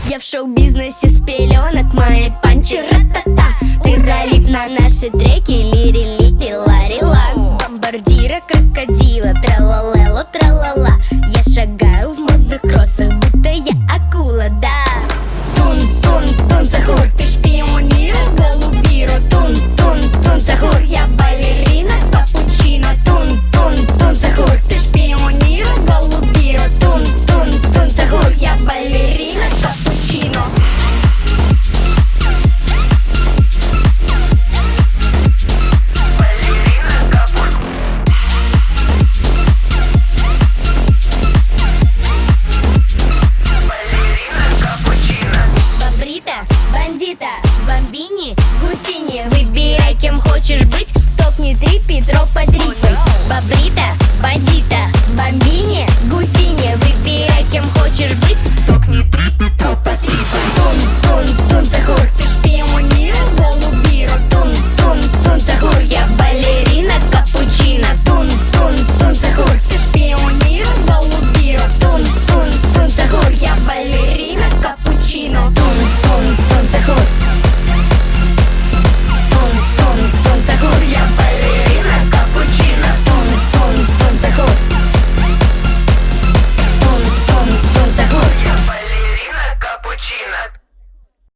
Я в шоу-бизнесе с пеленок, мои панчи ра-та-та. Ты залип на наши треки, лири-лири-лари-ла. Бомбардира, крокодила, тра-ла-лело, тра-ла-ла. Я шагаю в модных кроссах,